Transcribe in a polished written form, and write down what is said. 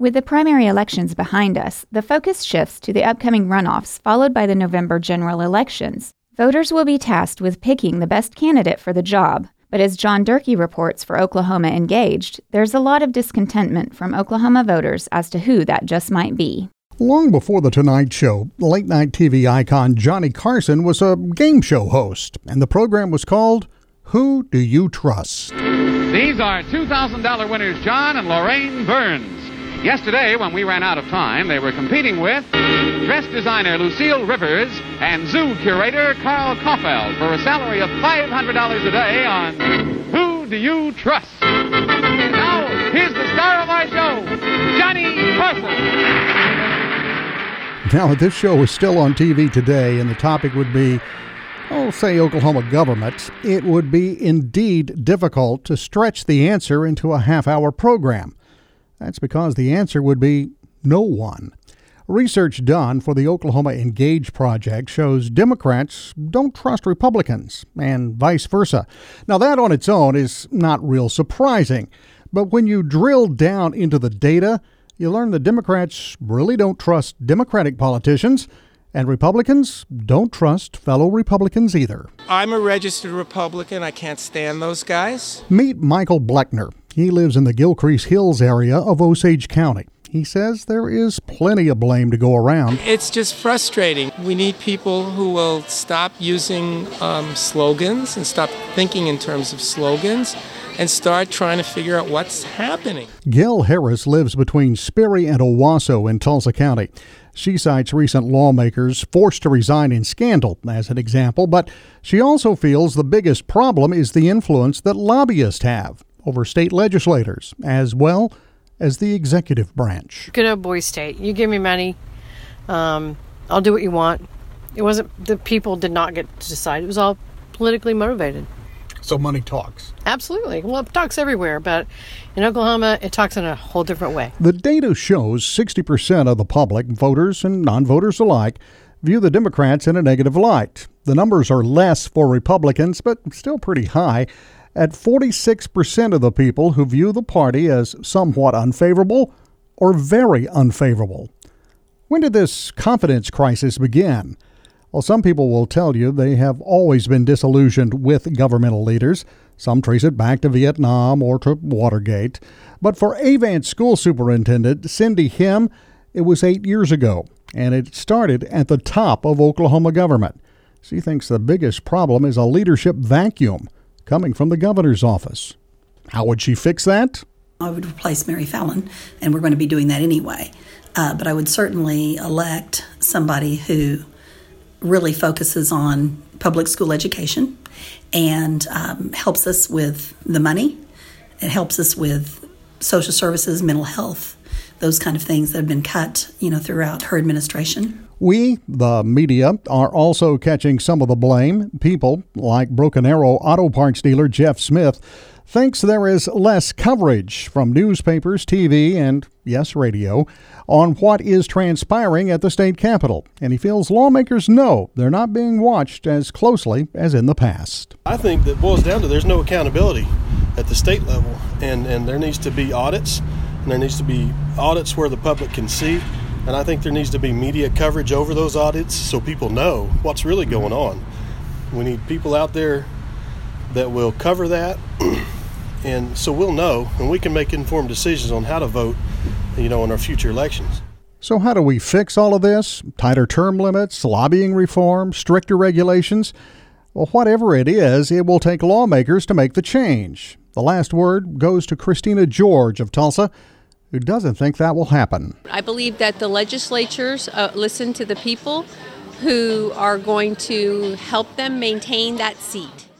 With the primary elections behind us, the focus shifts to the upcoming runoffs followed by the November general elections. Voters will be tasked with picking the best candidate for the job. But as John Durkee reports for Oklahoma Engaged, there's a lot of discontentment from Oklahoma voters as to who that just might be. Long before The Tonight Show, late-night TV icon Johnny Carson was a game show host, and the program was called Who Do You Trust? These are $2,000 winners John and Lorraine Burns. Yesterday, when we ran out of time, they were competing with dress designer Lucille Rivers and zoo curator Carl Kaufeld for a salary of $500 a day on Who Do You Trust? Now, here's the star of our show, Johnny Carson. Now, if this show was still on TV today and the topic would be, say Oklahoma government, it would be indeed difficult to stretch the answer into a half-hour program. That's because the answer would be no one. Research done for the Oklahoma Engage project shows Democrats don't trust Republicans and vice versa. Now, that on its own is not real surprising, but when you drill down into the data, you learn that Democrats really don't trust Democratic politicians, and Republicans don't trust fellow Republicans either. I'm a registered Republican. I can't stand those guys. Meet Michael Bleckner. He lives in the Gilcrease Hills area of Osage County. He says there is plenty of blame to go around. It's just frustrating. We need people who will stop using slogans and stop thinking in terms of slogans and start trying to figure out what's happening. Gail Harris lives between Sperry and Owasso in Tulsa County. She cites recent lawmakers forced to resign in scandal as an example, but she also feels the biggest problem is the influence that lobbyists have over state legislators, as well as the executive branch. Good old boy state. You give me money, I'll do what you want. It wasn't, the people did not get to decide. It was all politically motivated. So money talks. Absolutely. Well, it talks everywhere, but in Oklahoma, it talks in a whole different way. The data shows 60% of the public, voters and non-voters alike, view the Democrats in a negative light. The numbers are less for Republicans, but still pretty high, at 46% of the people who view the party as somewhat unfavorable or very unfavorable. When did this confidence crisis begin? Well, some people will tell you they have always been disillusioned with governmental leaders. Some trace it back to Vietnam or to Watergate. But for Avance School Superintendent Cindy Him, it was 8 years ago, and it started at the top of Oklahoma government. She thinks the biggest problem is a leadership vacuum coming from the governor's office. How would she fix that? I would replace Mary Fallon, and we're going to be doing that anyway. But I would certainly elect somebody who really focuses on public school education and helps us with the money. It helps us with social services, mental health, those kind of things that have been cut, throughout her administration. We, the media, are also catching some of the blame. People like Broken Arrow auto parts dealer Jeff Smith thinks there is less coverage from newspapers, TV, and, yes, radio, on what is transpiring at the state capitol. And he feels lawmakers know they're not being watched as closely as in the past. I think that boils down to there's no accountability at the state level, and there needs to be audits, and there needs to be audits where the public can see. And I think there needs to be media coverage over those audits so people know what's really going on. We need people out there that will cover that, and so we'll know, and we can make informed decisions on how to vote, in our future elections. So how do we fix all of this? Tighter term limits, lobbying reform, stricter regulations? Well, whatever it is, it will take lawmakers to make the change. The last word goes to Christina George of Tulsa, who doesn't think that will happen. I believe that the legislatures listen to the people who are going to help them maintain that seat.